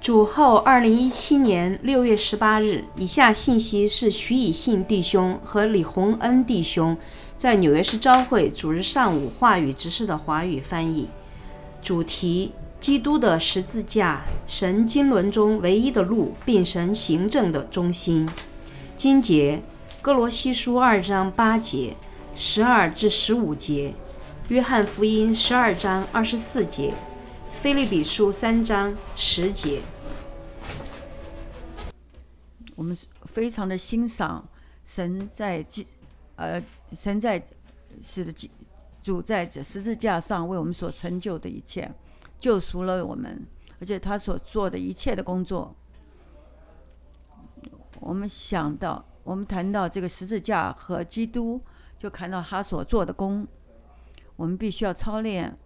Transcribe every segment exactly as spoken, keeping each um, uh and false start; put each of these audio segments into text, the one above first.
主后二零一七年六月十八日，以下信息是徐以信弟兄和李洪恩弟兄在纽约市召会主日上午话语执事的华语翻译。主题：基督的十字架，神经纶中唯一的路，并神行政的中心。经节：哥罗西书二章八节，十二至十五节；约翰福音十二章二十四节；腓立比书三章十节。 我们非常的欣赏神在呃神在是的主在这十字架上为我们所成就的一切，救赎了我们，而且他所做的一切的工作，我们想到我们谈到这个十字架和基督，就看到他所做的工，我们必须要操练，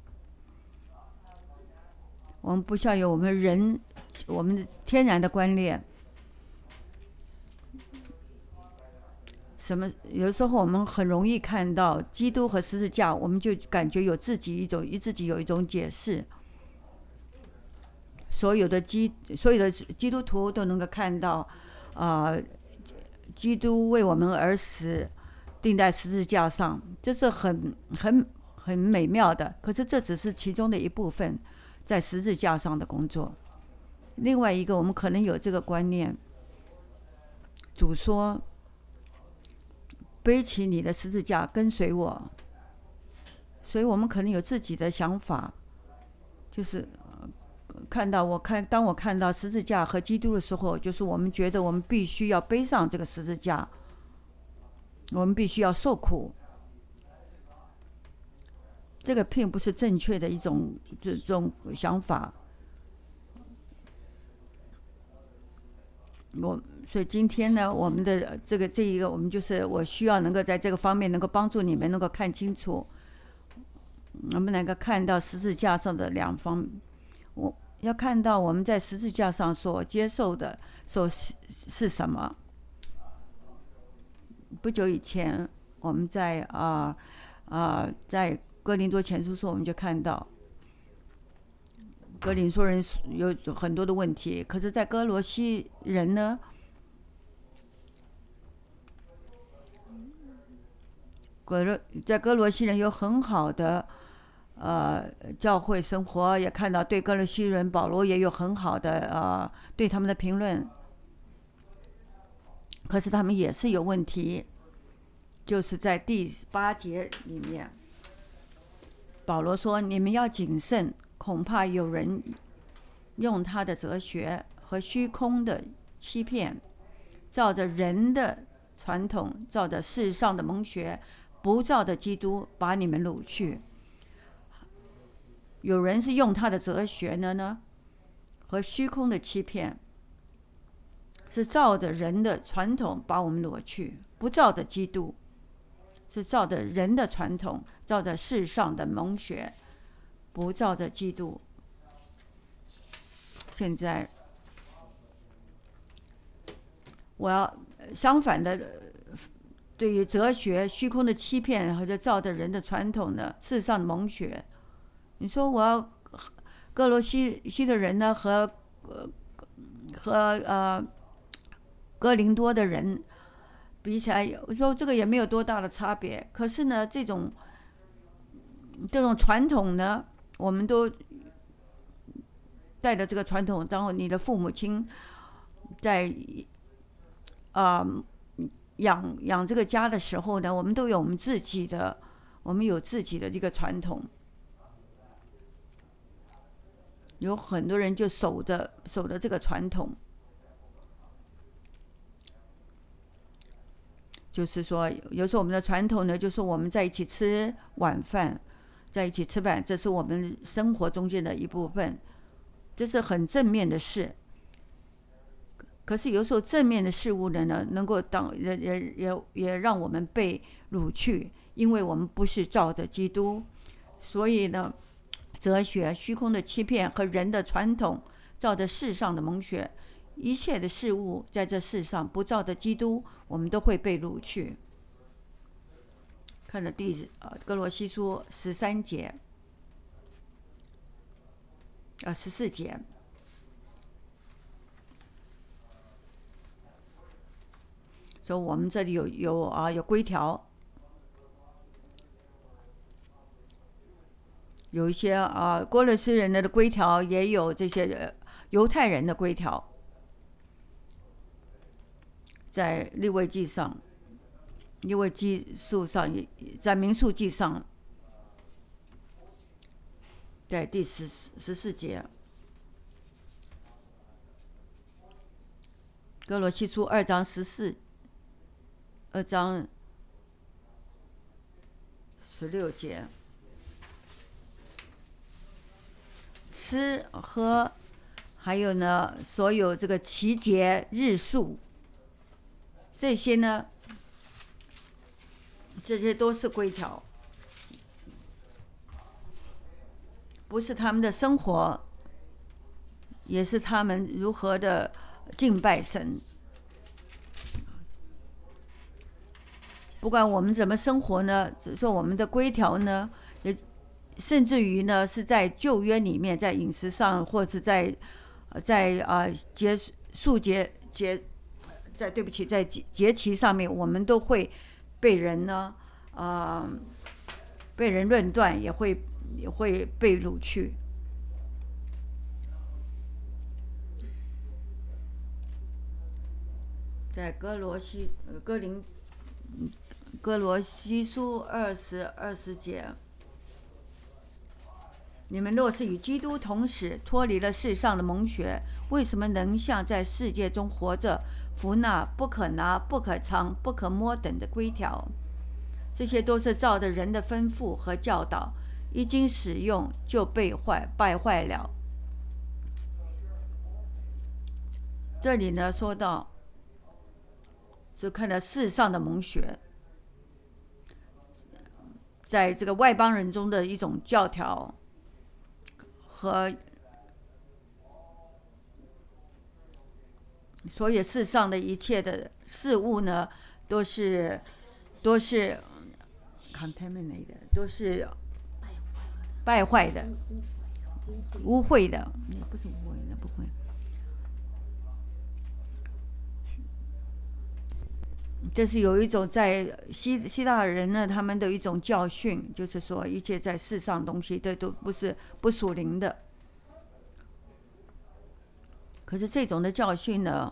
我们不需要有我们人我们的天然的观念。什么？有时候我们很容易看到基督和十字架，我们就感觉有自己一种自己有一种解释。所有的基所有的基督徒都能够看到，啊、呃，基督为我们而死，钉在十字架上，这是很很很美妙的。可是这只是其中的一部分，在十字架上的工作。另外一个，我们可能有这个观念，主说，背起你的十字架跟随我，所以我们可能有自己的想法，就是看到我看当我看到十字架和基督的时候，就是我们觉得我们必须要背上这个十字架，我们必须要受苦。这个并不是正确的一种这种想法。我所以今天呢，我们的这个这一个，我们就是我需要能够在这个方面能够帮助你们能够看清楚，我们能够看到十字架上的两方，我要看到我们在十字架上所接受的所是什么。不久以前，我们在啊啊、呃呃、在哥林多前书说，我们就看到哥林多人有很多的问题，可是在哥罗西人呢，在哥罗西人有很好的呃教会生活，也看到对哥罗西人保罗也有很好的呃对他们的评论，可是他们也是有问题，就是在第八节里面，保罗说：“你们要谨慎，恐怕有人用他的哲学和虚空的欺骗，照着人的传统，照着世上的蒙学，不照着基督，把你们掳去。有人是用他的哲学呢呢，和虚空的欺骗，是照着人的传统把我们掳去，不照着基督，是照着人的传统，照着世上的蒙学，不照着基督。”现在我要相反的，对于哲学虚空的欺骗或者照着人的传统的世上的蒙学，你说我要哥罗西西的人呢和和呃哥林多的人比起来，我说这个也没有多大的差别。可是呢，这种这种传统呢，我们都带着这个传统，然后你的父母亲在啊、呃、养养这个家的时候呢，我们都有我们自己的，我们有自己的这个传统。有很多人就守着守着这个传统，就是说，有时候我们的传统呢，就是我们在一起吃晚饭，在一起吃饭，这是我们生活中间的一部分，这是很正面的事。可是有时候正面的事物呢，能够当也也也也让我们被掳去，因为我们不是照着基督，所以呢，哲学、虚空的欺骗和人的传统，照着世上的蒙学，一切的事物在这世上不照着基督，我们都会被掳去。看着第呃哥罗西书十三节，啊十四节， 说我们这里有有啊有规条，有一些啊哥罗西人的规条，也有这些犹太人的规条，在利未记上、利未记数上，在民数记上，在第十十四节。哥罗西书二章十四，二章十六节，吃喝，还有呢，所有这个期节日数，这些呢，这些都是规条，不是他们的生活，也是他们如何的敬拜神。不管我们怎么生活呢，说我们的规条呢，也甚至于呢是在旧约里面，在饮食上，或者在在啊节数节节，在对不起，在节节期上面，我们都会被人呢啊、呃、被人论断，也会也会被掳去。在哥罗西呃哥林哥罗西书二十二十节，你们若是与基督同死，脱离了世上的蒙学，为什么能像在世界中活着，服那不可拿、不可藏、不可摸等的规条？这些都是照着人的吩咐和教导，一经使用就被坏败坏了。这里呢说到，就看到世上的蒙学，在这个外邦人中的一种教条，和所有世上的一切的事物呢，都是都是 contaminated， 都是败坏的、污秽的，不是污秽的，不会。这是有一种在希希腊人呢，他们的一种教训，就是说一切在世上的东西，这都不是不属灵的。可是这种的教训呢，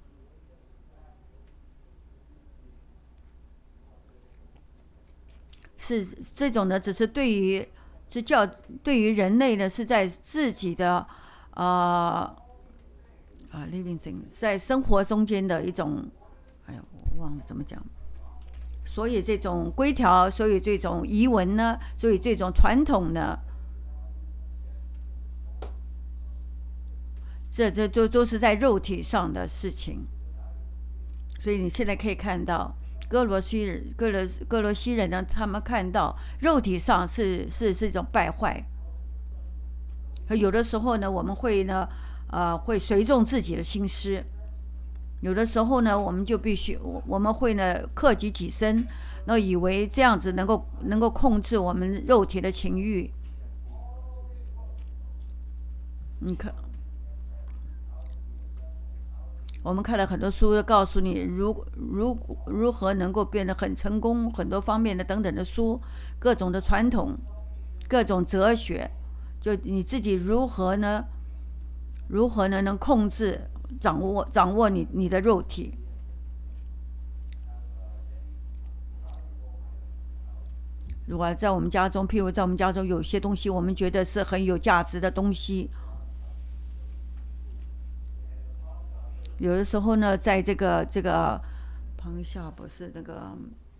是这种呢，只是对于是教对于人类呢，是在自己的啊啊、呃、living thing， 在生活中间的一种。哎呀，我忘了怎么讲。所以这种规条，所以这种遗文呢，所以这种传统呢，这这都都是在肉体上的事情。所以你现在可以看到，哥罗西人、哥罗哥罗西人呢，他们看到肉体上是是是一种败坏。有的时候呢，我们会呢，呃，会随众自己的心思。有的时候呢，我们就必须，我们会呢克己己身，然后以为这样子能够能够控制我们肉体的情欲。你看，我们看了很多书，告诉你如如如何能够变得很成功，很多方面的等等的书，各种的传统，各种哲学，就你自己如何呢？如何呢能控制？掌握掌握你你的肉体。如果在我们家中，譬如在我们家中有些东西，我们觉得是很有价值的东西，有的时候呢，在这个这个旁下不是那个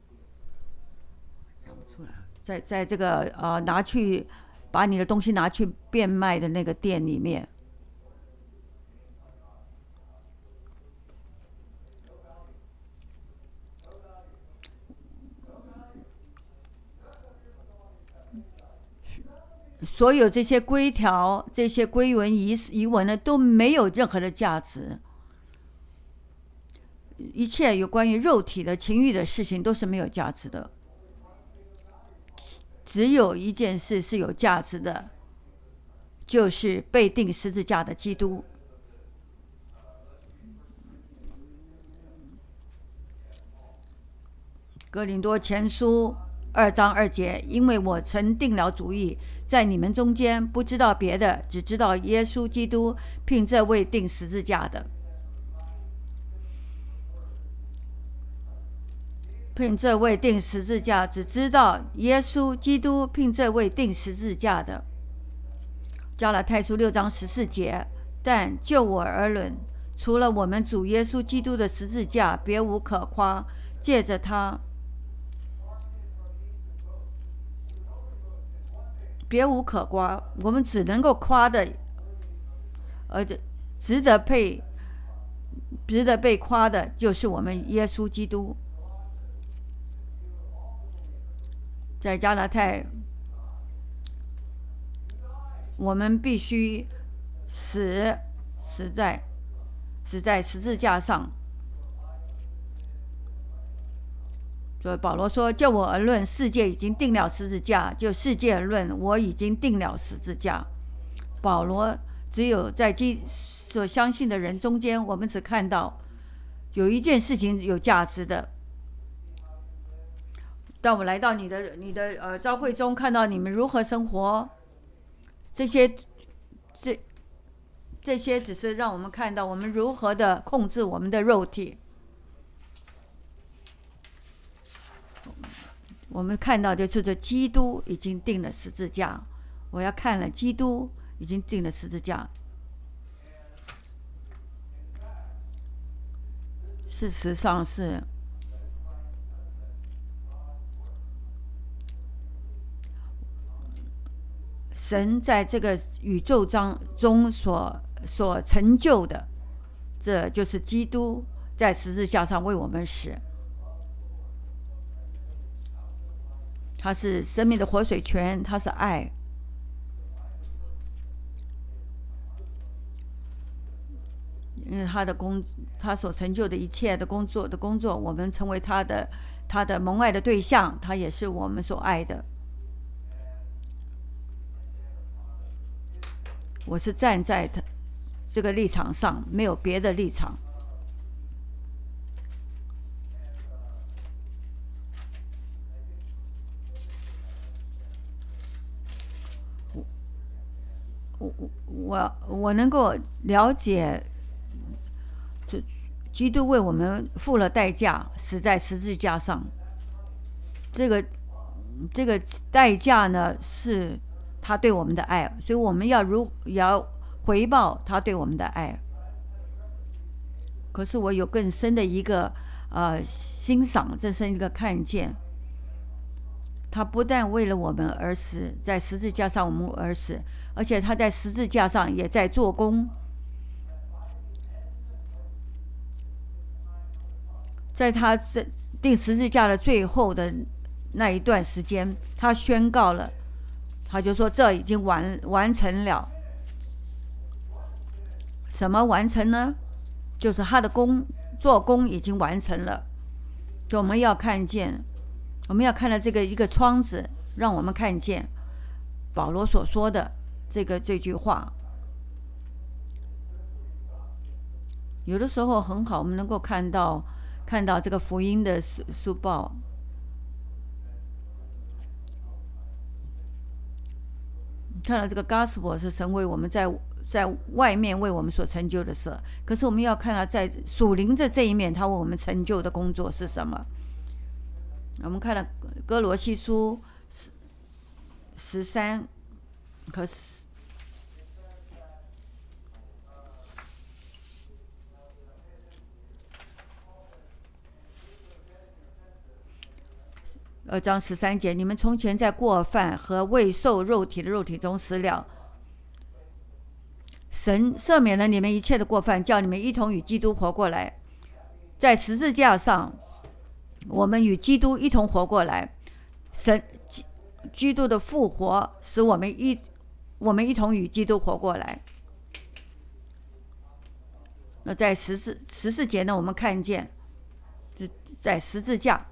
想不出来，在在这个呃拿去把你的东西拿去变卖的那个店里面。所有这些规条、这些规文、仪仪文呢，都没有任何的价值。一切有关于肉体的情欲的事情都是没有价值的。只有一件事是有价值的，就是被钉十字架的基督。 哥林多前书二章二节，因为我曾定了主意，在你们中间不知道别的，只知道耶稣基督凭这位钉十字架的，凭这位钉十字架，只知道耶稣基督凭这位钉十字架的。加拉太书六章十四节，但就我而论，除了我们主耶稣基督的十字架，别无可夸。借着他，别无可夸，我们只能够夸的，而值得被值得被夸的，就是我们耶稣基督。在加拉太，我们必须死死在死在十字架上。所以保罗说：“就我而论，世界已经定了十字架；就世界而论，我已经定了十字架。”保罗只有在基所相信的人中间，我们只看到有一件事情有价值的。当我来到你的你的呃教会中，看到你们如何生活，这些这这些只是让我们看到我们如何的控制我们的肉体。我们看到就是这基督已经定了十字架，我要看了基督已经定了十字架。事实上是神在这个宇宙中所所成就的，这就是基督在十字架上为我们死。他是生命的活水泉，他是爱。因为他的工，他所成就的一切的工作的工作，我们成为他的他的蒙爱的对象，他也是我们所爱的。我是站在他这个立场上，没有别的立场。我我我能够了解，这基督为我们付了代价，死在十字架上。这个这个代价呢，是他对我们的爱，所以我们要如也要回报他对我们的爱。可是我有更深的一个呃欣赏，更深一个看见。他不但为了我们而死，在十字架上我们而死，而且他在十字架上也在做工。在他这钉十字架的最后的那一段时间，他宣告了，他就说这已经完完成了。什么完成呢？就是他的工做工已经完成了。所以我们要看见。我们要看到这个一个窗子，让我们看见保罗所说的这个这句话。有的时候很好，我们能够看到看到这个福音的书书报，看到这个 gospel 是神为我们在在外面为我们所成就的事，可是我们要看到在属灵的这一面，他为我们成就的工作是什么。我们看了哥罗西书十十三和十二章十三节，你们从前在过犯和未受肉体的肉体中死了，神赦免了你们一切的过犯，叫你们一同与基督活过来，在十字架上。我们与基督一同活过来，神基督的复活使我们一我们一同与基督活过来。那在十四十四节呢，我们看见在十字架，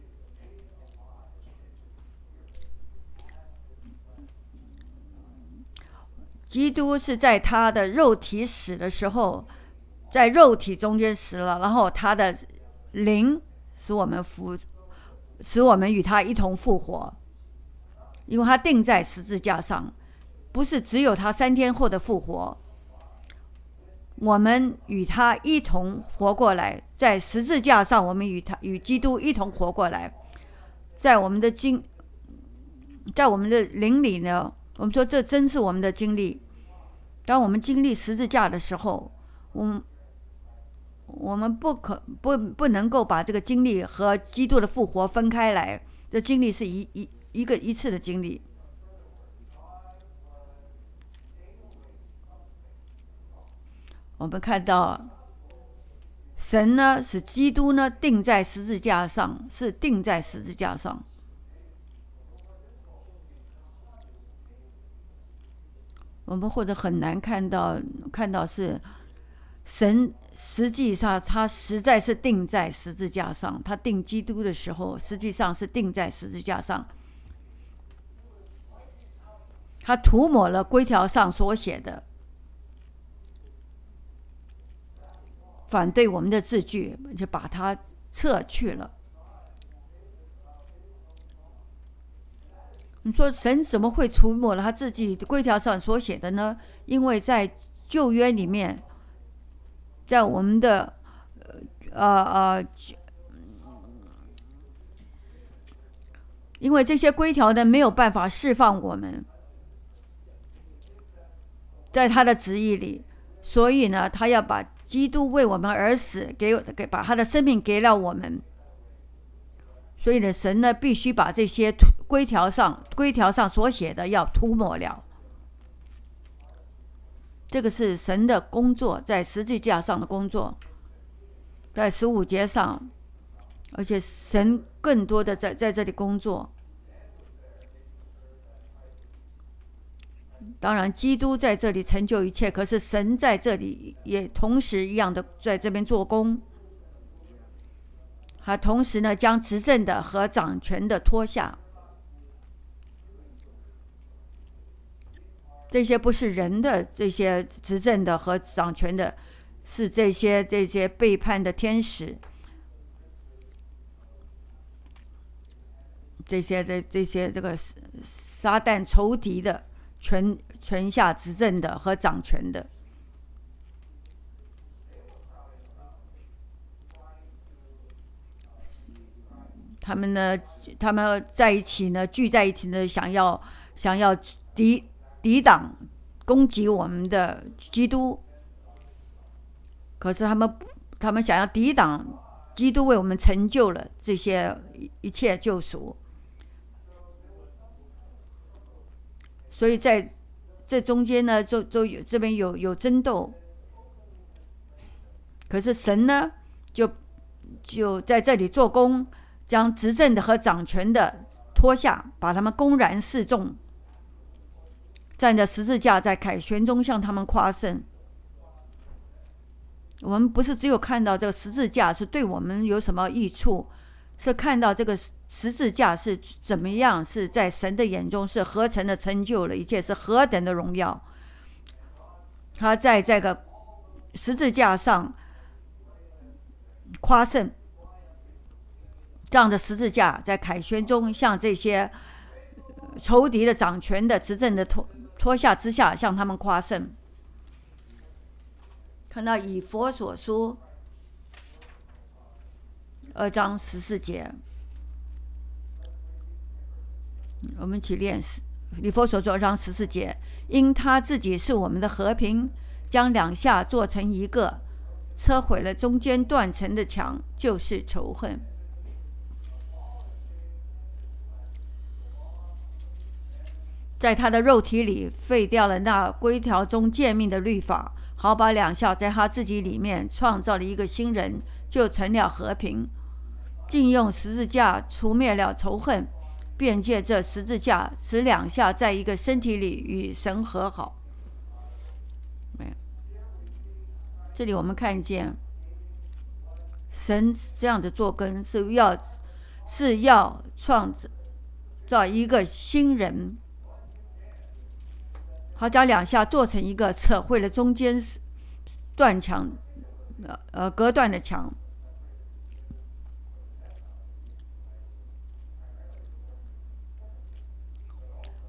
基督是在他的肉体死的时候，在肉体中间死了，然后他的灵使我们复使我们与他一同复活，因为他钉在十字架上，不是只有他三天后的复活，我们与他一同活过来，在十字架上，我们与他与基督一同活过来，在我们的经，在我们的灵里呢，我们说这真是我们的经历。当我们经历十字架的时候，我们我们不可不不能够把这个经历和基督的复活分开来，这经历是一一一个一次的经历。我们看到神呢，使基督呢钉在十字架上，是钉在十字架上。我们或者很难看到看到是神实际上他实在是钉在十字架上，他钉基督的时候实际上是钉在十字架上，他涂抹了规条上所写的反对我们的字句，就把它撤去了。你说神怎么会涂抹了他自己规条上所写的呢？因为在旧约里面，在我们的呃呃，因为这些规条呢没有办法释放我们，在他的旨意里，所以呢，他要把基督为我们而死，给给把他的生命给了我们。所以呢，神呢必须把这些规条上规条上所写的要涂抹了。这个是神的工作，在十字架上的工作，在十五节上，而且神更多的在在这里工作。当然，基督在这里成就一切，可是神在这里也同时一样的在这边做工。他同时呢，将执政的和掌权的脱下。这些不是人的，这些执政的和掌权的，是这些这些背叛的天使，这些这这些这个撒旦仇敌的权权下执政的和掌权的。他们呢，他们在一起呢，聚在一起呢，想要想要抵抵挡攻击我们的基督。可是他们他们想要抵挡基督为我们成就了这些一切救赎，所以在这中间呢，就都有这边有有争斗。可是神呢，就就在这里做工。将执政的和掌权的脱下，把他们公然示众，站着十字架在凯旋中向他们夸胜。我们不是只有看到这个十字架是对我们有什么益处，是看到这个十字架是怎么样，是在神的眼中是何等的成就了一切，是何等的荣耀。他在这个十字架上夸胜，仗着十字架在凯旋中向这些仇敌的掌权的执政的脱脱下之下向他们夸胜。看到以弗所书二章十四节，我们一起练以弗所书二章十四节，因他自己是我们的和平，将两下做成一个，拆毁了中间断层的墙，就是仇恨。在他的肉体里废掉了那规条中诫命的律法，好把两下在他自己里面创造了一个新人，就成了和平。竟用十字架除灭了仇恨，便借这十字架使两下在一个身体里与神和好。这里我们看见神这样子做工是要是要创造一个新人。好，将两下做成一个，扯毁了中间断墙，呃隔断的墙。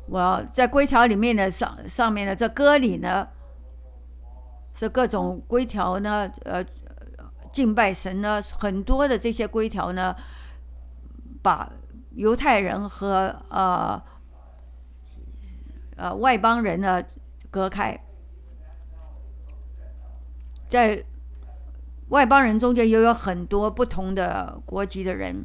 我在规条里面的上上面的这歌里呢，是各种规条呢，呃，敬拜神呢，很多的这些规条呢，把犹太人和呃呃外邦人呢隔开，在外邦人中间也有很多不同的国籍的人。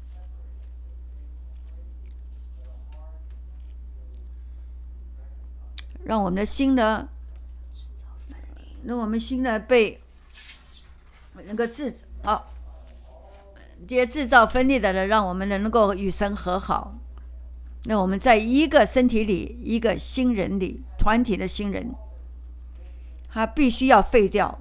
让我们的心呢，让我们心呢被那个制啊，这些制造分裂的人，让我们能够与神和好。那我们在一个身体里，一个新人里，团体的新人，他必须要废掉、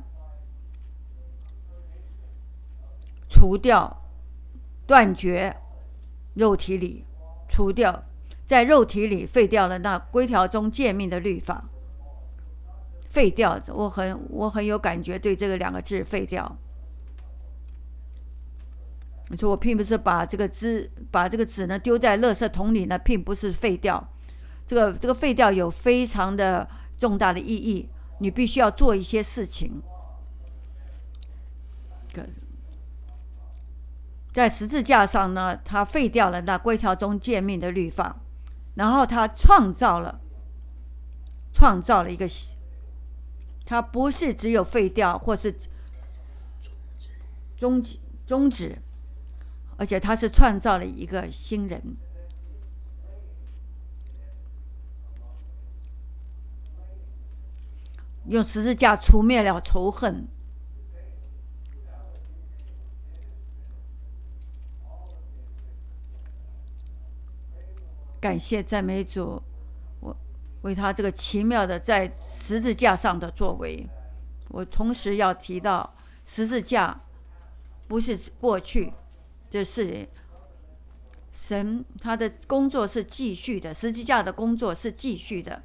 除掉、断绝肉体里，除掉。在肉体里废掉了那规条中诫命的律法，废掉，我很我很有感觉，对这个两个字废掉。你说我并不是把这个纸把这个纸呢丢在垃圾桶里呢，并不是废掉，这个这个废掉有非常的重大的意义，你必须要做一些事情。在十字架上呢，他废掉了那规条中诫命的律法。然后他创造了，创造了一个，他不是只有废掉或是终止终止，而且他是创造了一个新人。用十字架除灭了仇恨。感谢赞美主，我为他这个奇妙的在十字架上的作为。我同时要提到，十字架不是过去，这是神他的工作是继续的，十字架的工作是继续的。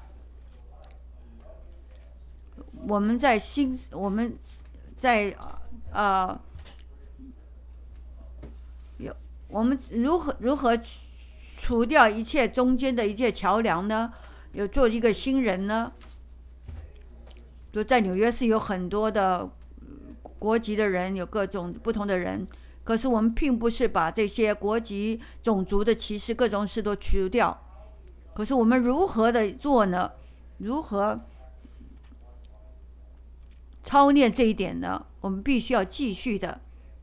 我们在心，我们在呃，有我们如何如何除掉一切中间的一切桥梁呢？有做一个新人呢？就在纽约市有很多的国籍的人，有各种不同的人。可是我们并不是把这些国籍、种族的歧视、各种事都除掉。可是我们如何的做呢？如何操练这一点呢？我们必须要继续的，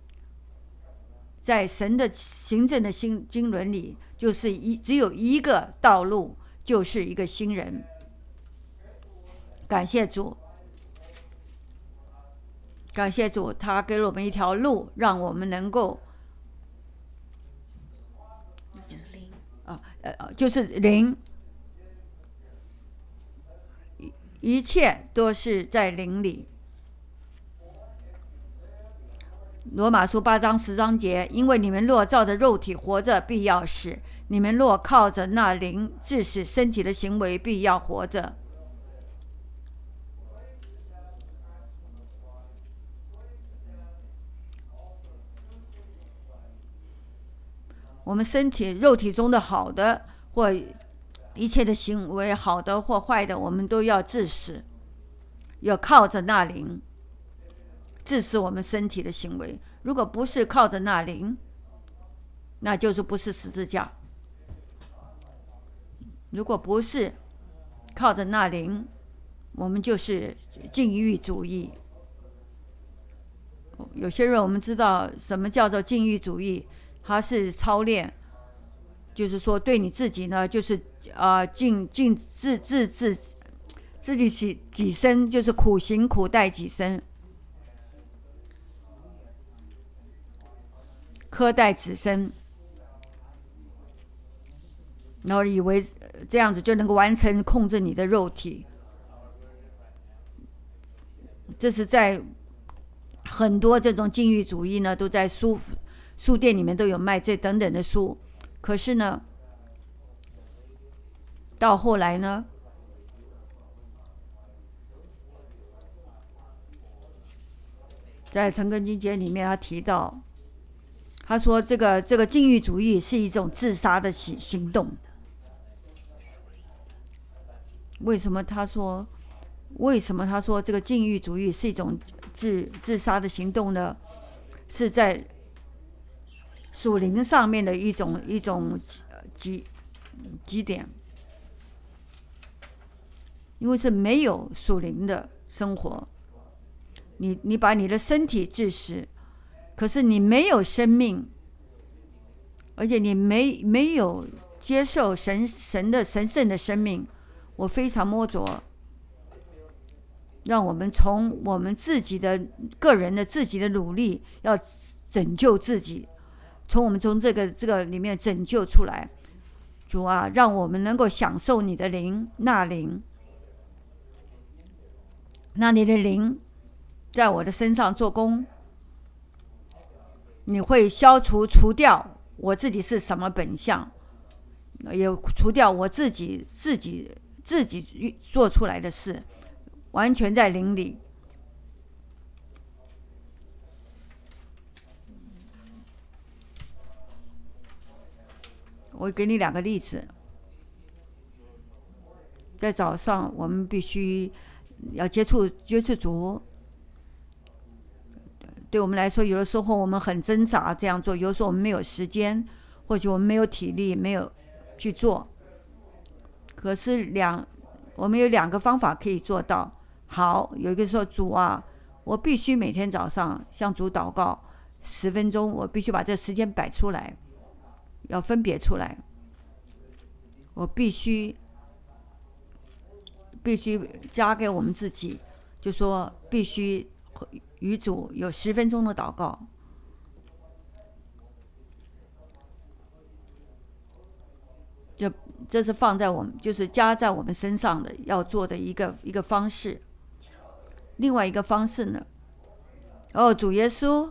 在神的行政的经经纶里，就是一只有一个道路，就是一个新人。感谢主，感谢主，他给了我们一条路，让我们能够， 就是灵啊呃就是灵，一切都是在灵里。罗马书八章十章节，因为你们若照着肉体活着，必要死；你们若靠着那灵致死身体的行为，必要活着。我们身体肉体中的好的或一切的行为，好的或坏的，我们都要致死，要靠着那灵致死我们身体的行为。如果不是靠着那灵，那就是不是十字架。如果不是靠着那灵，我们就是禁欲主义。有些人我们知道什么叫做禁欲主义，它是操练，就是说对你自己呢，就是呃尽尽自自自自己己己身，就是苦行苦待己身，苛待己身，然后以为这样子就能够完成控制你的肉体。这是在很多这种禁欲主义呢，都在书书店里面都有卖这等等的书。可是呢，到后来呢，在陈根金节里面他提到，他说这个这个禁欲主义是一种自杀的行行动。 为什么他说，为什么他说这个禁欲主义是一种自自杀的行动呢？是在属灵上面的一种一种极极点，因为是没有属灵的生活，你你把你的身体致死，可是你没有生命，而且你没没有接受神神的神圣的生命。我非常摸着，让我们从我们自己的个人的自己的努力，要拯救自己，从我们从这个这个里面拯救出来。主啊，让我们能够享受你的灵，那灵，那你的灵在我的身上做工，你会消除除掉我自己是什么本相，也除掉我自己自己自己做出来的事，完全在灵里。我给你两个例子。在早上，我们必须要接触接触主。对我们来说，有的时候我们很挣扎这样做，有的时候我们没有时间，或许我们没有体力，没有去做。可是两，我们有两个方法可以做到。好，有一个说，主啊，我必须每天早上向主祷告十分钟，我必须把这时间摆出来，要分别出来。我必须必须加给我们自己，就说必须与主有十分钟的祷告。这这是放在我们，就是加在我们身上的要做的一个一个方式。另外一个方式呢，哦，主耶稣，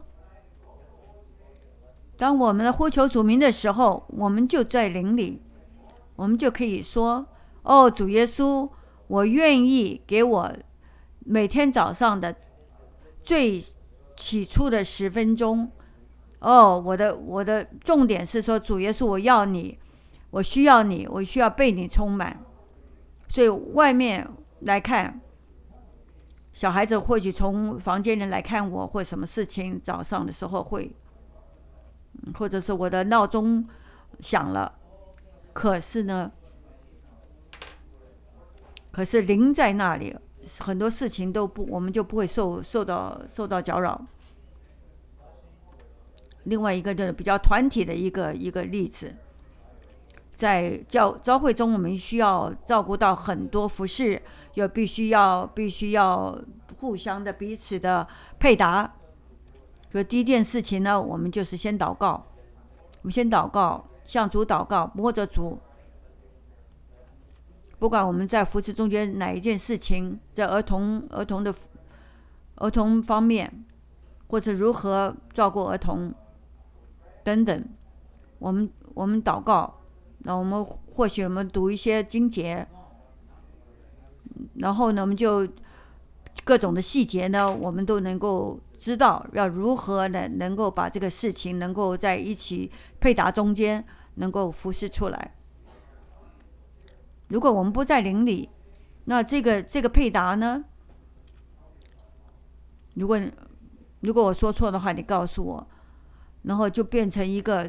当我们呼求主名的时候，我们就在灵里，我们就可以说，哦，主耶稣，我愿意给我每天早上的最起初的十分钟。哦，我的我的重点是说，主耶稣，我要你，我需要你，我需要被你充满。所以外面来看，小孩子或许从房间里来看我，或什么事情早上的时候会，或者是我的闹钟响了，可是呢，可是灵在那里，很多事情都不，我们就不会受受到受到搅扰。另外一个就是比较团体的一个一个例子，在教教会中，我们需要照顾到很多服事，又必须要必须要互相的彼此的配搭。所以第一件事情呢，我们就是先祷告，我们先祷告，向主祷告，摸着主。不管我们在服事中间哪一件事情，在儿童儿童的儿童方面，或者如何照顾儿童等等，我们我们祷告，那我们或许我们读一些经节，然后呢，我们就各种的细节呢，我们都能够知道要如何呢，能够把这个事情能够在一起配搭中间能够服事出来。如果我们不在灵里，那这个这个配搭呢，如果如果我说错的话，你告诉我，然后就变成一个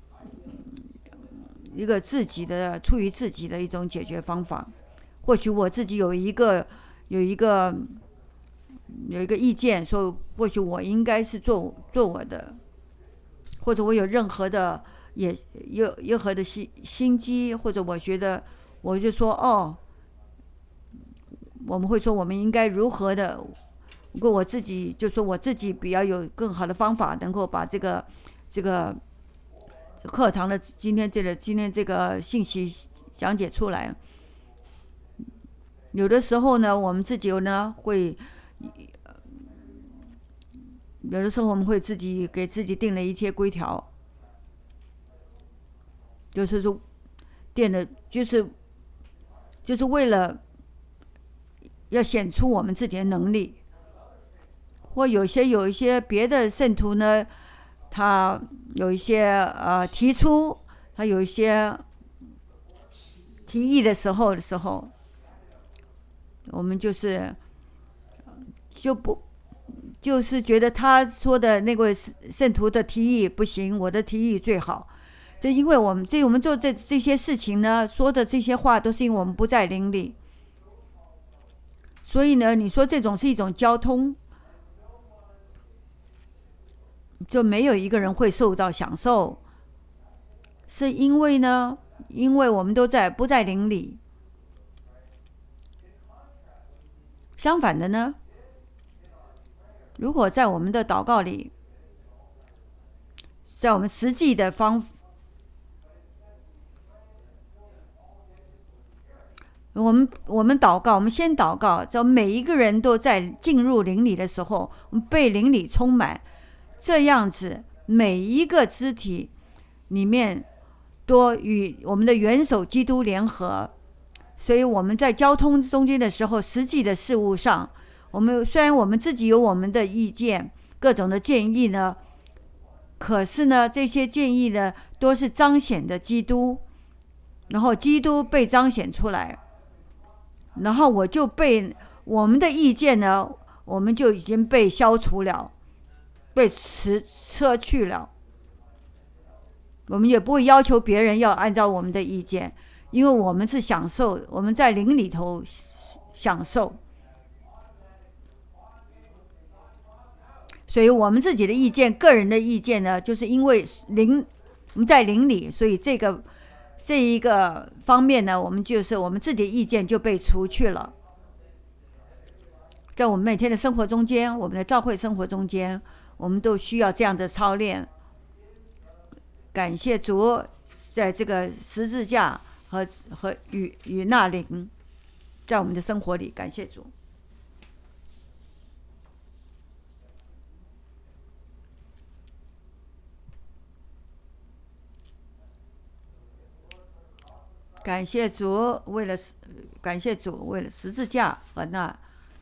一个自己的出于自己的一种解决方法。或许我自己有一个有一个有一个意见，说或许我应该是做做我的，或者我有任何的也有任何的心心机，或者我觉得我就说哦，我们会说我们应该如何的。如果我自己就说我自己比较有更好的方法，能够把这个这个课堂的今天这个今天这个信息讲解出来。有的时候呢，我们自己呢会，有的时候我们会自己给自己定了一些规条，就是说定的，就是就是为了要显出我们自己的能力。或有些有一些别的圣徒呢，他有一些呃提出，他有一些提议的时候的时候， 我们就是就不就是觉得他说的那位圣徒的提议不行，我的提议最好。这因为我们这我们做这这些事情呢，说的这些话都是因为我们不在灵里，所以呢，你说这种是一种交通，就没有一个人会受到享受，是因为呢，因为我们都在不在灵里。相反的呢，如果在我们的祷告里，在我们实际的方，我们我们祷告，我们先祷告，在每一个人都在进入灵里的时候，我们被灵里充满，这样子每一个肢体里面都与我们的元首基督联合。所以我们在交通中间的时候，实际的事物上，我们虽然我们自己有我们的意见，各种的建议呢，可是呢，这些建议呢，都是彰显的基督，然后基督被彰显出来，然后我就被我们的意见呢，我们就已经被消除了，被辞撤去了。我们也不会要求别人要按照我们的意见，因为我们是享受，我们在灵里头享受，所以我们自己的意见，个人的意见呢，就是因为灵，我们在灵里，所以这个这一个方面呢，我们就是我们自己的意见就被除去了。在我们每天的生活中间，我们的教会生活中间，我们都需要这样的操练。感谢主，在这个十字架和和与与那灵，在我们的生活里，感谢主。感谢主，为了感谢主，为了十字架和那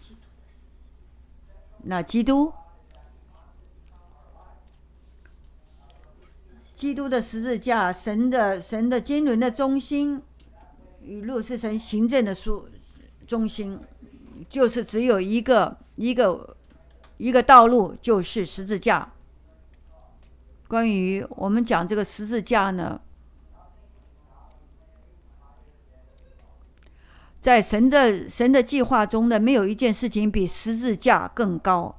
那基督，基督的十字架，神的神的经纶的中心，与路是神行政的书中心，就是只有一个一个一个道路，就是十字架。关于我们讲这个十字架呢，在神的神的计划中呢，没有一件事情比十字架更高。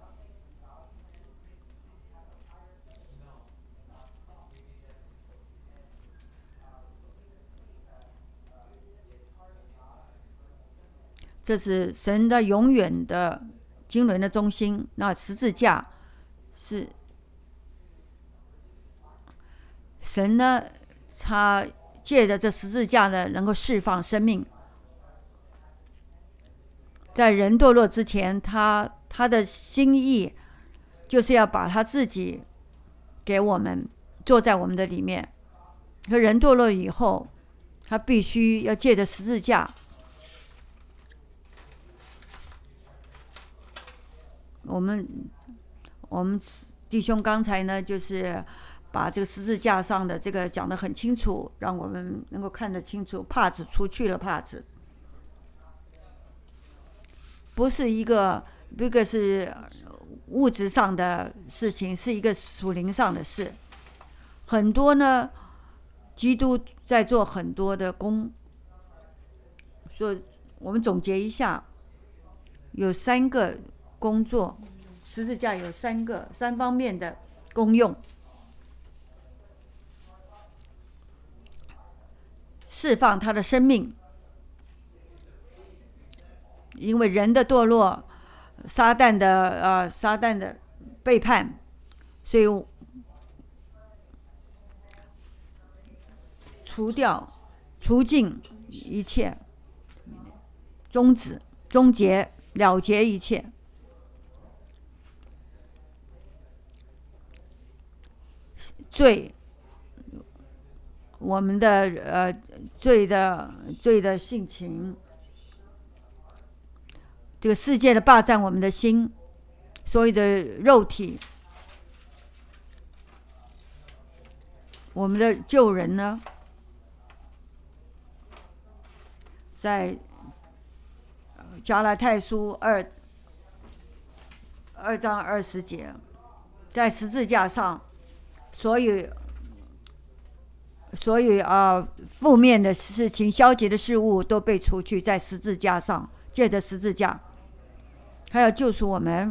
这是神的永远的经纶的中心。那十字架是神呢，他借着这十字架呢，能够释放生命。在人堕落之前，他他的心意就是要把他自己给我们，坐在我们的里面。可人堕落以后，他必须要借着十字架。我们我们弟兄刚才呢，就是把这个十字架上的这个讲得很清楚，让我们能够看得清楚。帕子除去了帕子，不是一个这个是物质上的事情，是一个属灵上的事。很多呢，基督在做很多的工，所以我们总结一下，有三个工作，十字架有三个三方面的功用：释放他的生命，因为人的堕落，撒旦的呃撒旦的背叛，所以除掉、除尽一切，终止、终结、了结一切。罪，我们的呃罪的罪的性情，这个世界的霸占我们的心，所有的肉体，我们的旧人呢， 加拉太书二二章二十节，在十字架上，所以所以啊，负面的事情、消极的事物都被除去，在十字架上，借着十字架，还要救赎我们。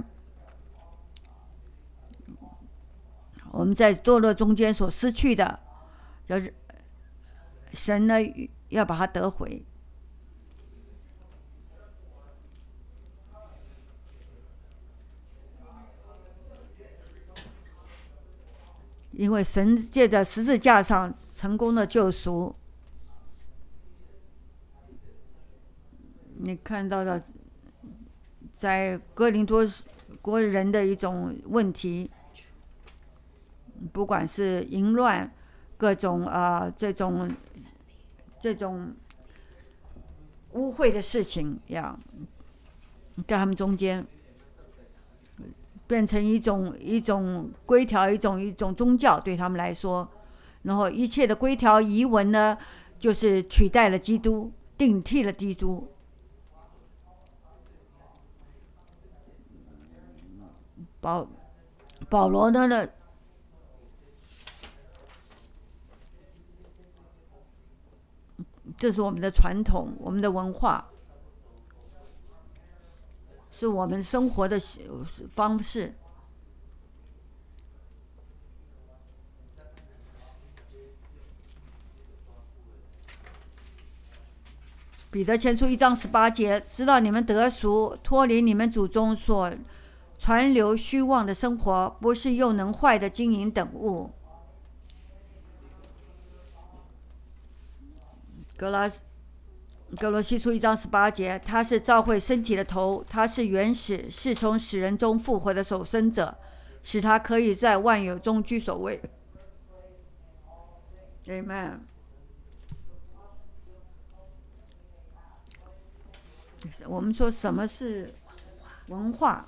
我们在堕落中间所失去的，要神呢要把它得回。因为神借着十字架上成功的救赎，你看到了在哥林多国人的一种问题，不管是淫乱，各种啊、呃、这种这种污秽的事情呀，在他们中间变成一种一种规条，一种一种宗教对他们来说，然后一切的规条仪文呢，就是取代了基督，顶替了基督。保保罗呢呢，这是我们的传统，我们的文化，是我们生活的方式。彼得前书一章十八节，知道你们得赎，脱离你们祖宗所传流虚妄的生活，不是又能坏的金银等物。格拉格罗西书一章十八节，他是教会身体的头，他是原始，是从死人中复活的守生者，使他可以在万有中居首位。Amen。我们说什么是文化？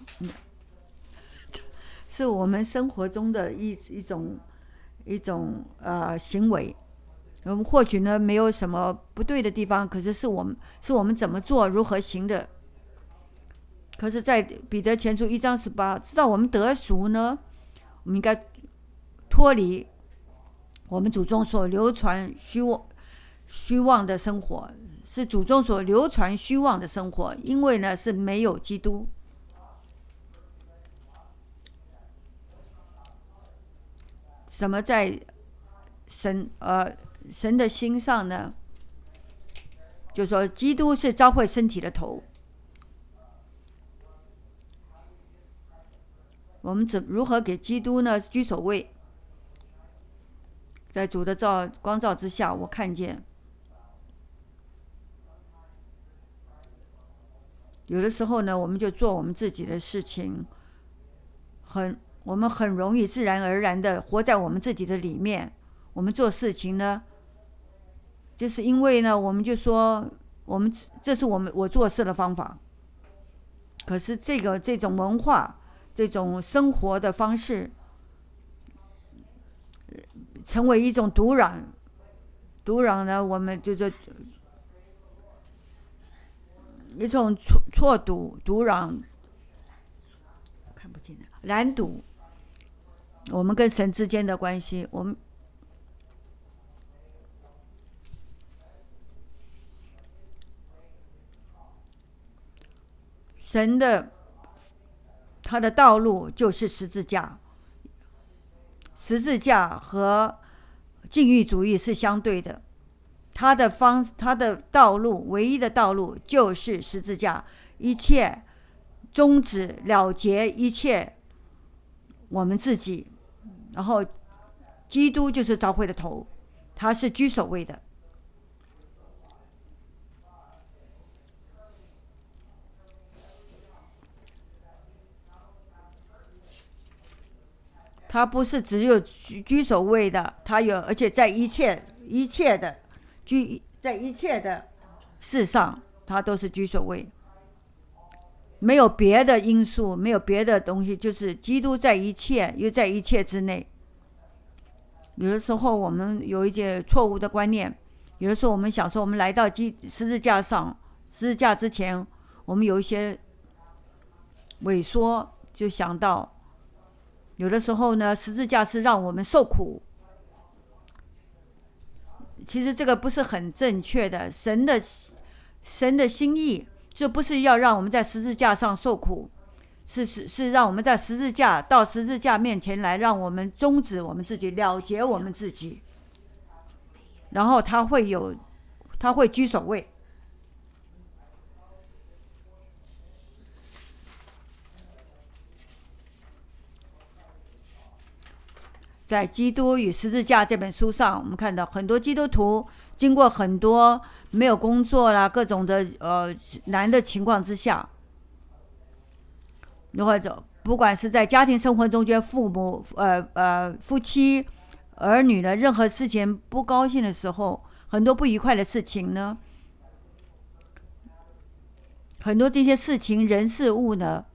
是我们生活中的一一种一种呃行为。我们或许呢没有什么不对的地方，可是是我们是我们怎么做、如何行的。可是，在彼得前书一章十八，知道我们得赎呢，我们应该脱离我们祖宗所流传虚妄虚妄的生活，是祖宗所流传虚妄的生活，因为呢是没有基督。什么在神呃神的心上呢？就说基督是教会身体的头，我们怎如何给基督呢居首位？在主的照光照之下，我看见有的时候呢，我们就做我们自己的事情，很我们很容易自然而然的活在我们自己的里面。我们做事情呢，就是因为呢，我们就说我们这是我们我做事的方法。可是这个这种文化、这种生活的方式，成为一种毒壤。毒壤呢，我们就是一种错错毒毒壤，看不见的拦堵我们跟神之间的关系。我们神的他的道路就是十字架，十字架和禁欲主义是相对的。他的方他的道路，唯一的道路就是十字架，一切终止了结一切我们自己，然后基督就是教会的头，他是居首位的。他不是只有居居首位的，他有，而且在一切一切的居在一切的事上，他都是居首位，没有别的因素，没有别的东西，就是基督在一切，又在一切之内。有的时候我们有一些错误的观念，有的时候我们想说，我们来到基十字架上，十字架之前， 我们有一些萎缩，就想到有的时候呢，十字架是让我们受苦。其实这个不是很正确的，神的神的心意就不是要让我们在十字架上受苦，是是是让我们在十字架到十字架面前来，让我们终止我们自己，了结我们自己，然后他会有他会居首位。在《基督与十字架》这本书上，我们看到很多基督徒经过很多没有工作啦、各种的呃难的情况之下，或者不管是在家庭生活中间，父母呃呃夫妻儿女的任何事情不高兴的时候，很多不愉快的事情呢，很多这些事情人事物呢，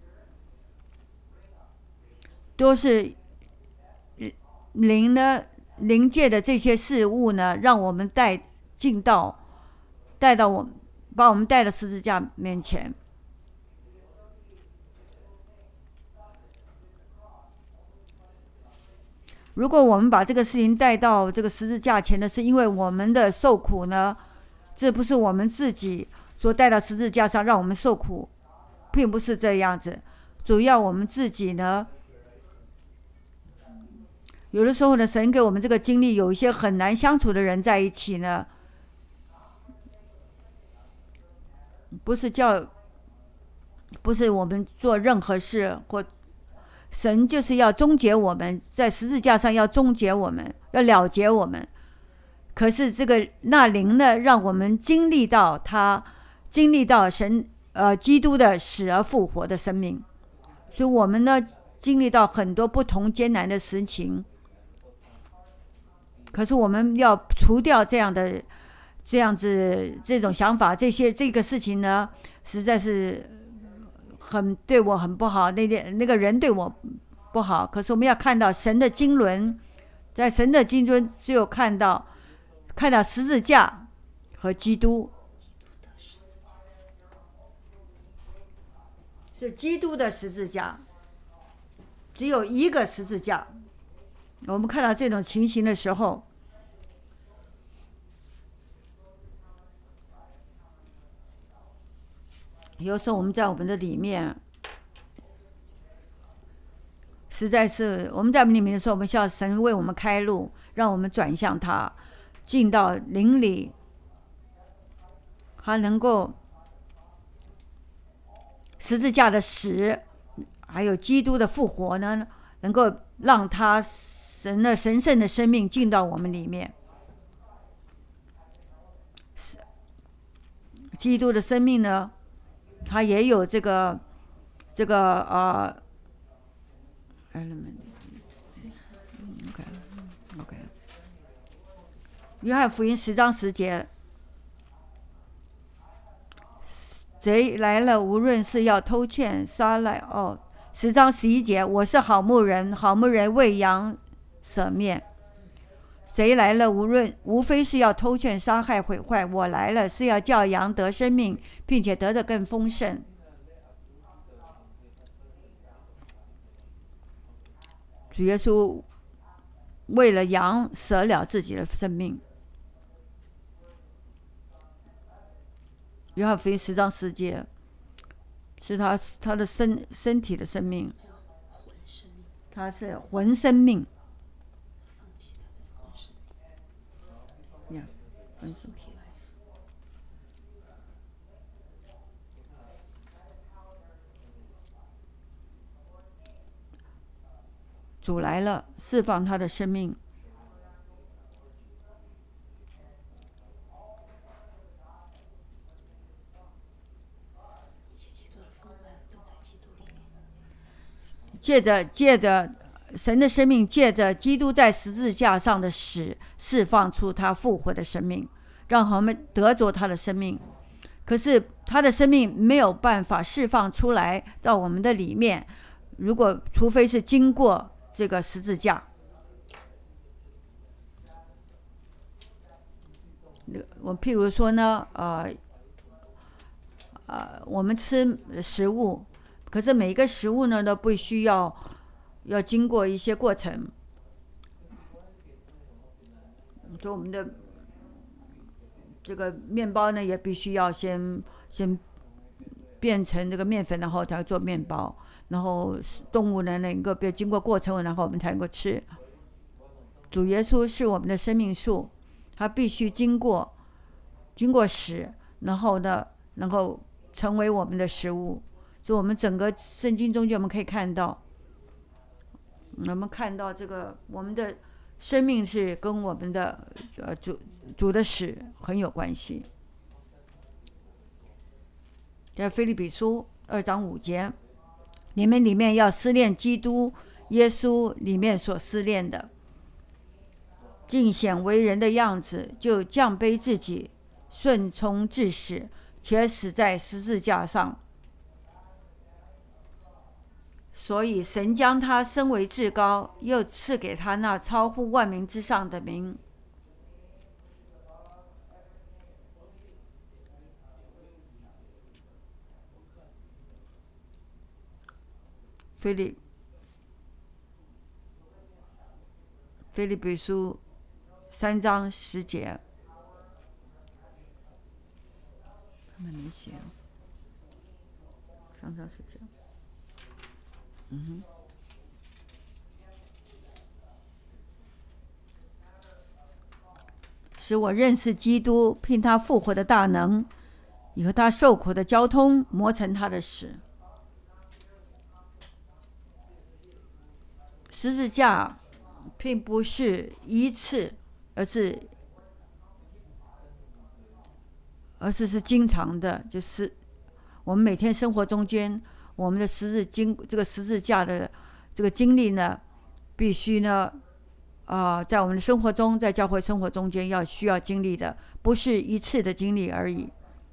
都是灵呢，灵界的这些事物呢，让我们带进到，带到我们，把我们带到十字架面前。如果我们把这个事情带到这个十字架前的，是因为我们的受苦呢，这不是我们自己所带到十字架上让我们受苦，并不是这样子。主要我们自己呢，有的时候呢，神给我们这个经历，有一些很难相处的人在一起呢，不是叫，不是我们做任何事，或神就是要终结我们，在十字架上要终结我们，要了结我们。可是这个那灵呢，让我们经历到他，经历到神呃基督的死而复活的生命，所以我们呢经历到很多不同艰难的事情。可是我们要除掉这样的、这样子这种想法，这些这个事情呢，实在是很对我很不好。那点那个人对我不好，可是我们要看到神的经纶，在神的经纶只有看到看到十字架和基督，是基督的十字架，只有一个十字架。我们看到这种情形的时候，有时候我们在我们的里面，实在是我们在我们里面的时候，我们需要神为我们开路，让我们转向他，进到灵里，还能够十字架的死，还有基督的复活呢，能够让他神的神圣的生命进到我们里面。基督的生命呢，它也有这个这个呃 element。OK OK。约翰福音十章十节，贼来了，无论是要偷窃、杀害哦。十章十一节，我是好牧人，好牧人为羊舍命。谁来了，无论无非是要偷窃、杀害、毁坏。我来了，是要叫羊得生命，并且得的更丰盛。主耶稣为了羊舍了自己的生命。约翰福音十章十节，是他他的身身体的生命，他是魂生命。呀，魂生命。主来了，释放他的生命。借着借着神的生命，借着基督在十字架上的死，释放出他复活的生命，让我们得着他的生命。可是他的生命没有办法释放出来到我们的里面，如果除非是经过这个十字架。我譬如说呢，呃， 呃，我们吃食物，可是每一个食物呢都必须要要经过一些过程。所以我们的这个面包呢，也必须要先先变成这个面粉，然后才做面包。然后动物呢能够经过过程，然后我们才能够吃。主耶稣是我们的生命树，它必须经过经过死，然后呢能够成为我们的食物。所以我们整个圣经中间我们可以看到，我们看到这个我们的生命是跟我们的呃主主的死很有关系。在腓立比书二章五节，你们里面要思念基督耶稣里面所思念的，尽显为人的样子，就降卑自己，顺从至死，且死在十字架上。所以神将他升为至高，又赐给他那超乎万名之上的名。腓立腓立比书三章十节，他们没写，三章十节。嗯哼，使我认识基督，凭他复活的大能，以和他受苦的交通，磨成他的死。十字架并不是一次，而是而是是经常的，就是我们每天生活中间，我们的十字经这个十字架的这个经历呢，必须呢，啊、呃，在我们的生活中，在教会生活中间要需要经历的，不是一次的经历而已。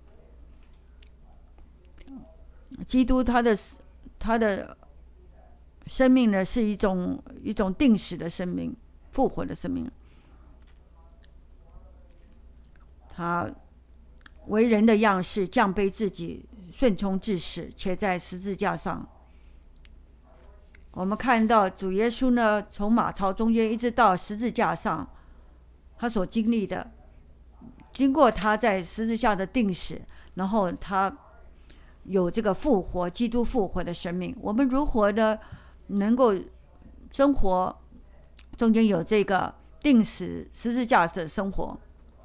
基督他的他的生命呢，是一种一种定死的生命，复活的生命。他为人的样式，降卑自己，顺从至死，且在十字架上。我们看到主耶稣呢，从马槽中间一直到十字架上，他所经历的，经过他在十字架的定死，然后他有这个复活，基督复活的生命。我们如何呢能够生活中间有这个定死十字架的生活？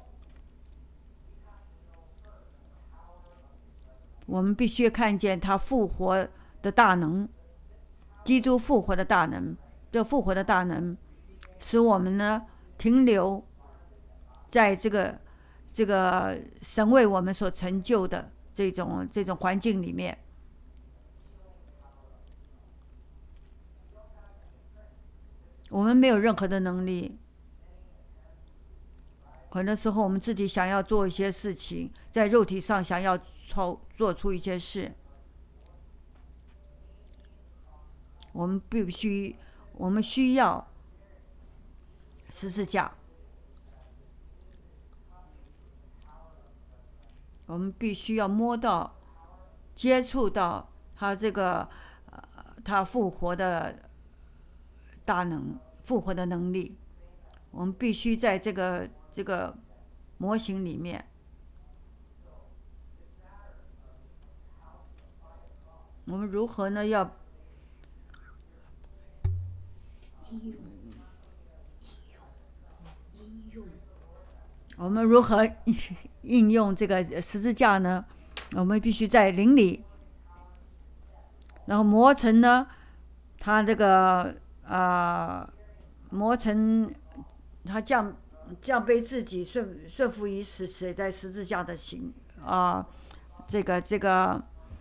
我们必须看见他复活的大能，基督复活的大能，这复活的大能使我们呢停留在这个这个神为我们所成就的这种这种环境里面。我们没有任何的能力，很多时候我们自己想要做一些事情，在肉体上想要做出一些事，我们必须，我们需要十字架，我们必须要摸到、接触到他这个呃，他复活的大能、复活的能力。我们必须在这个这个模型里面，我们如何呢？要应用，应用，我们如何应用这个十字架呢？我们必须在灵里，然后磨成呢，他这个啊、呃，磨成他降降卑自己，顺顺服于死，死在十字架的刑啊、呃，这个这个。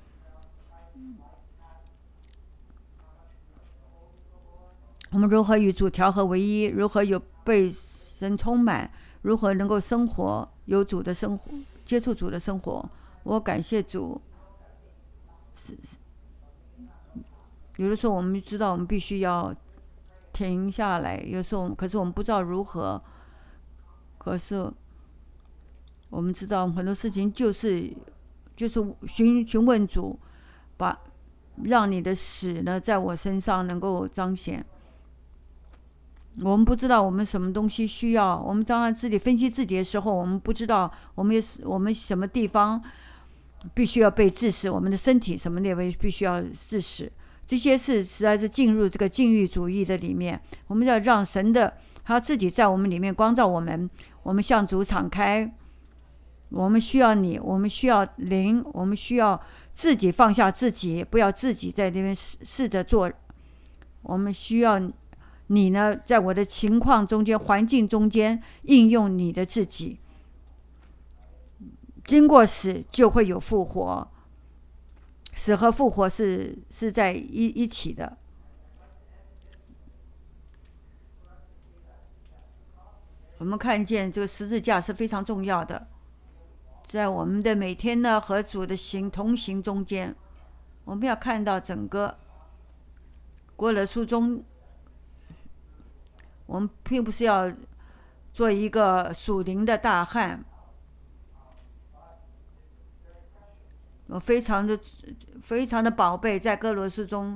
我们如何与主调和为一？如何有被神充满？如何能够生活有主的生活，接触主的生活？我感谢主。是，有的时候我们知道我们必须要停下来，有时候可是我们不知道如何。可是我们知道很多事情就是就是询询问主，把让你的使呢在我身上能够彰显。我们不知道我们什么东西需要，我们当然自己分析自己的时候，我们不知道我们我们什么地方必须要被治死，我们的身体什么地方必须要治死，这些事实在是进入这个禁欲主义的里面。我们要让神的他自己在我们里面光照我们，我们向主敞开。我们需要你，我们需要灵，我们需要自己放下自己，不要自己在那边试着做。我们需要你呢，在我的情况中间、环境中间应用你的自己。经过死就会有复活，死和复活是是在一一起的。我们看见这个十字架是非常重要的，在我们的每天呢和主的行同行中间，我们要看到整个过了书中，我们并不是要做一个属灵的大汉。我非常的非常的宝贝，在哥罗书中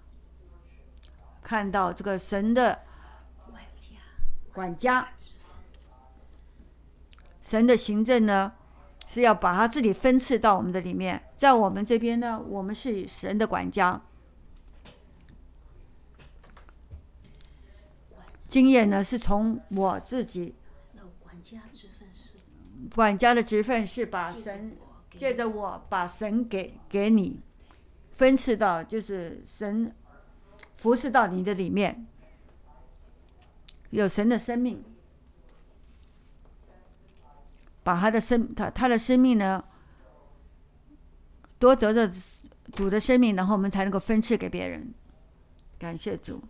看到这个神的管家，神的行政呢是要把他自己分赐到我们的里面。在我们这边呢，我们是神的管家。经验呢是从我自己，管家的职分是把神借着我把神给给你分赐到，就是神服侍到你的里面，有神的生命，把他的生他他的生命呢多得着主的生命，然后我们才能够分赐给别人。感谢主。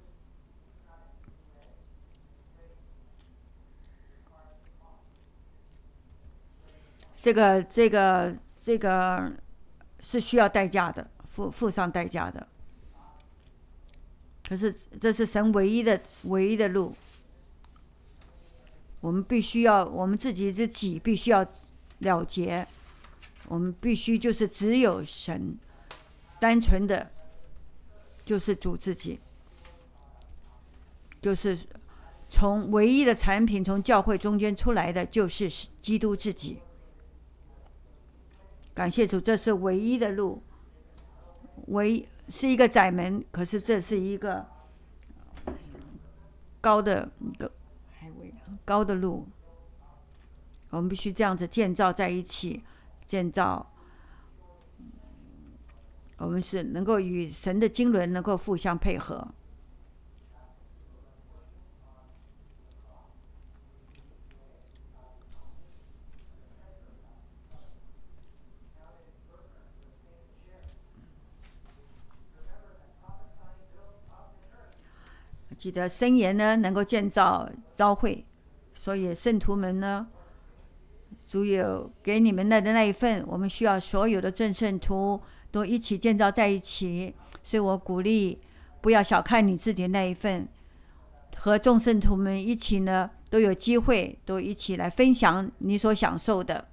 这个这个这个是需要代价的，付付上代价的。可是这是神唯一的唯一的路。我们必须要我们自己的己必须要了结，我们必须就是只有神，单纯的就是主自己，就是从唯一的产品从教会中间出来的就是基督自己。感谢主，这是唯一的路，唯是一个窄门，可是这是一个高的一个高的路。我们必须这样子建造在一起，建造我们是能够与神的经纶能够互相配合。记得箴言呢能够建造召会，所以圣徒们呢，主有给你们的那一份，我们需要所有的正圣徒都一起建造在一起。所以我鼓励不要小看你自己的那一份，和众圣徒们一起呢都有机会，都一起来分享你所享受的。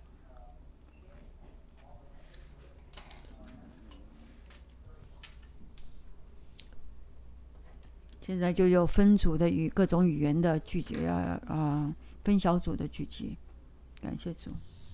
现在就有分组的与各种语言的聚集啊啊，分小组的聚集，感谢主。